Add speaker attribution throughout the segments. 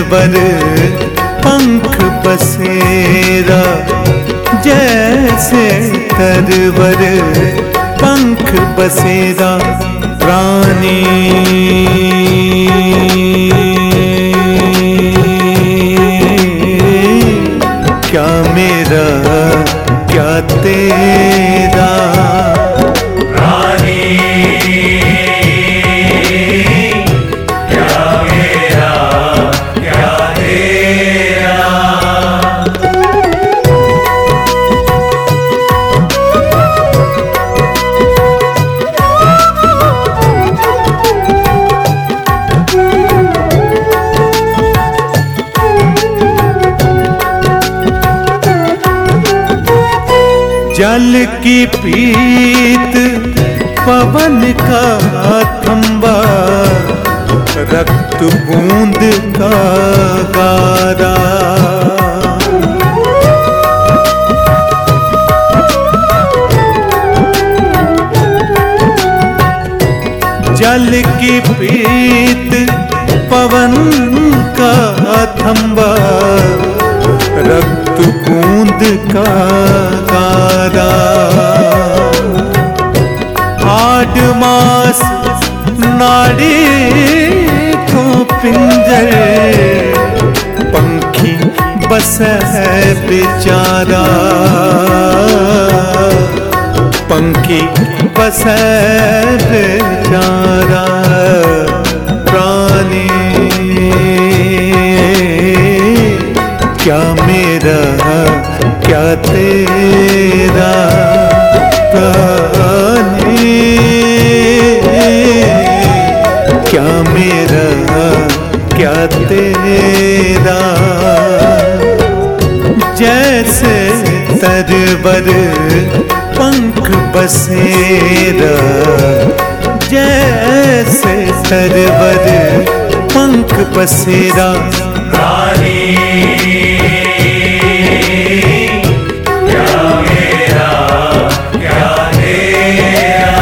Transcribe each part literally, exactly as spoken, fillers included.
Speaker 1: तरवर पंख बसेरा, जैसे तरवर पंख बसेरा प्राणी। क्या मेरा क्या तेरा
Speaker 2: प्राणी, क्या मेरा क्या तेरा।
Speaker 1: जल की पीत पवन का थंबा, रक्त बूंद का गारा। जल की पीत पवन का थंबा, रक्त बूंद का गारा। हाड मास नाड़ी को पिंजर, पंखी बस है बेचारा। पंखी बस है बेचारा प्राणी। क्या मेरा क्या तेरा प्राणी। क्या मेरा क्या तेरा। जैसे तरवर पंख बसेरा, जैसे तरवर पंख बसेरा
Speaker 2: प्राणी। क्या मेरा क्या तेरा।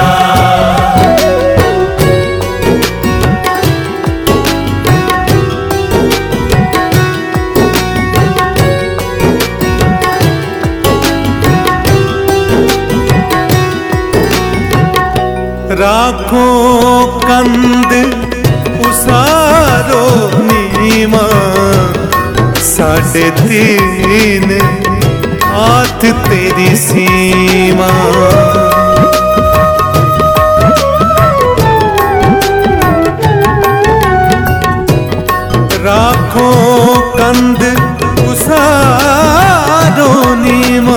Speaker 1: राखो कंद उसारो नीमा, साढ़े तीन हाथ तेरी सीमा। राखो कंद उसारो नीमा,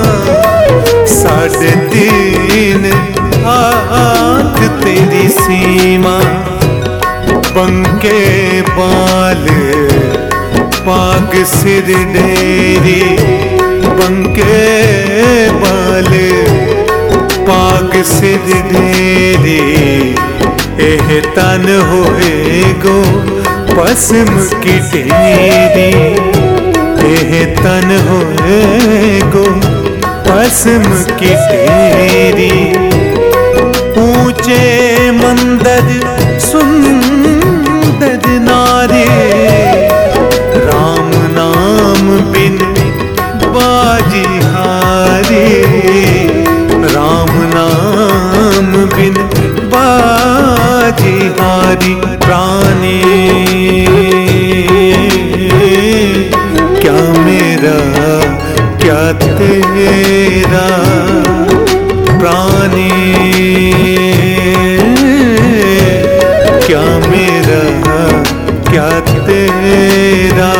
Speaker 1: साढ़े तीन हाथ तेरी सीमा। बंके बाल पाग सिर डेरी, बंके बाल पाग सिर डेरी। एह तन होए गो पस्म की ढेरी, एह तन होए गो पस्म की ढेरी। ऊंचे मंदर सुंदर नारी, राम नाम बिन बाजी हारी। राम नाम बिन बाजी हारी प्राणी। क्या मेरा क्या तेरा प्राणी। क्या मेरा क्या तेरा।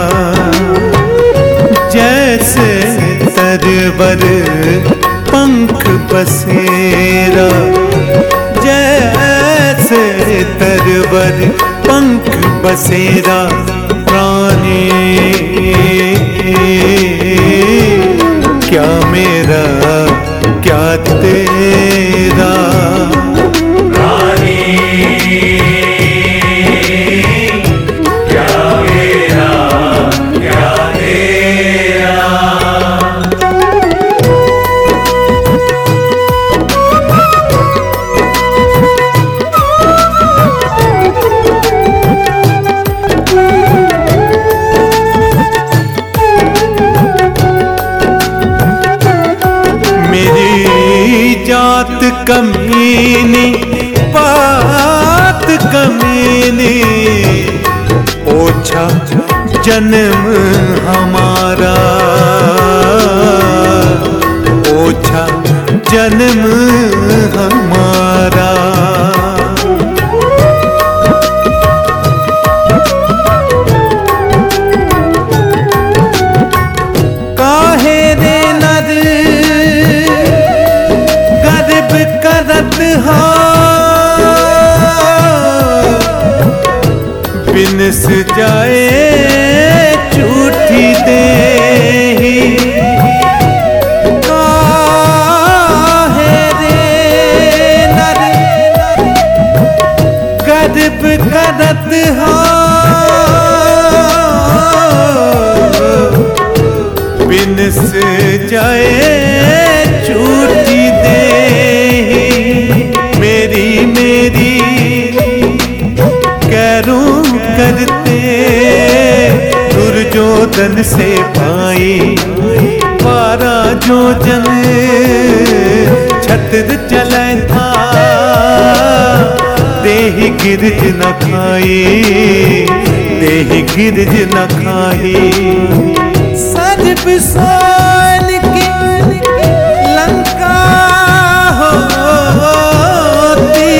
Speaker 1: जैसे तरवर पंख बसेरा, जैसे तरवर पंख बसेरा प्राणी। क्या मेरा क्या तेरा
Speaker 2: प्राणी। क्या मेरा क्या तेरा।
Speaker 1: जात कमीनी बात कमीनी, ओछा जन्म हमारा, ओछा जन्म हमारा। काहे रे नर गर्भ करत हा, बिनस जाए झूठी देही। काहे रे नर गर्भ करत हा, बिनस जाए झूठी देही। मेरी मेरी कैरों करते दुर्योधन से पाई, बारा जो जन छत्र चले था, देहि गिरज न खाई, देहि गिरज न खाई। सज बिसोल की लंका होती,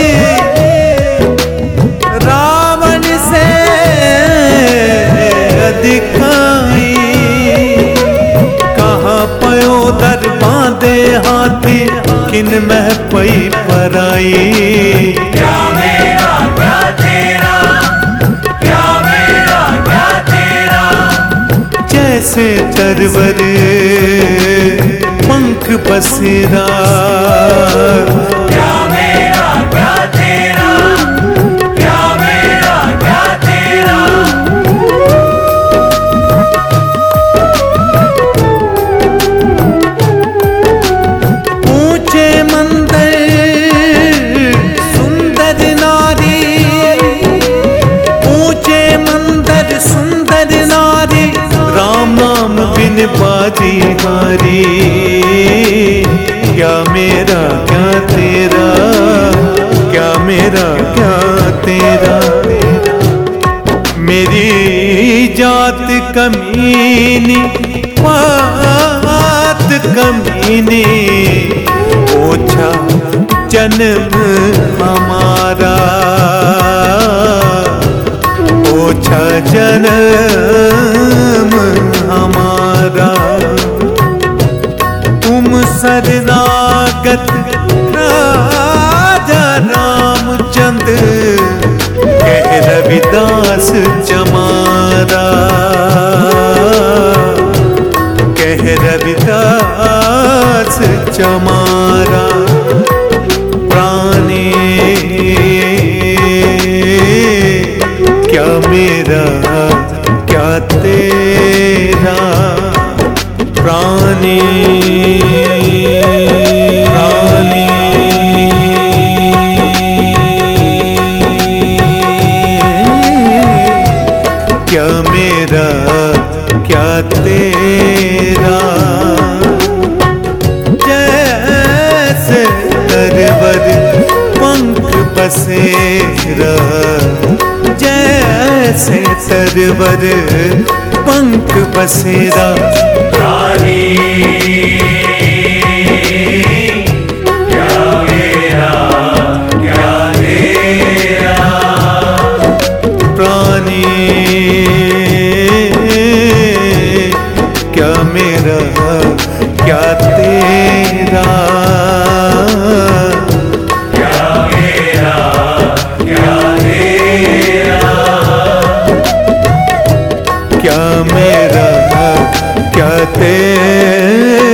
Speaker 1: रावण से दिखाई। कहाँ पयो दर बांधे हाथी, किन मह पई पराई।
Speaker 2: क्या मेरा क्या तेरा, क्या मेरा क्या तेरा।
Speaker 1: जैसे तरवर पंख बसेरा,
Speaker 2: क्या मेरा क्या तेरा, क्या मेरा क्या तेरा।
Speaker 1: ऊंचे मंदिर सुंदर नारी, ऊंचे मंदिर सुंदर नारी, राम नाम बिन बाजी हारी। क्या मेरा क्या तेरा, क्या मेरा क्या तेरा। मेरी जात कमीनी बात कमीनी, ओछा जन्म हमारा, ओछा जन्म हमारा। तुम शरणागत राजा रामचंद, कह रविदास चमारा, कह रविदास चमारा। प्राणी क्या मेरा क्या तेरा, प्राणी प्राणी। क्या मेरा क्या तेरा। जैसे तरवर पंख बसेरा, जैसे तरवर पंख बसेरा।
Speaker 2: प्राणी क्या मेरा क्या तेरा।
Speaker 1: प्राणी क्या मेरा क्या तेरा।
Speaker 2: क्या मेरा क्या तेरा।
Speaker 1: क्या मेरा क्या तेरा।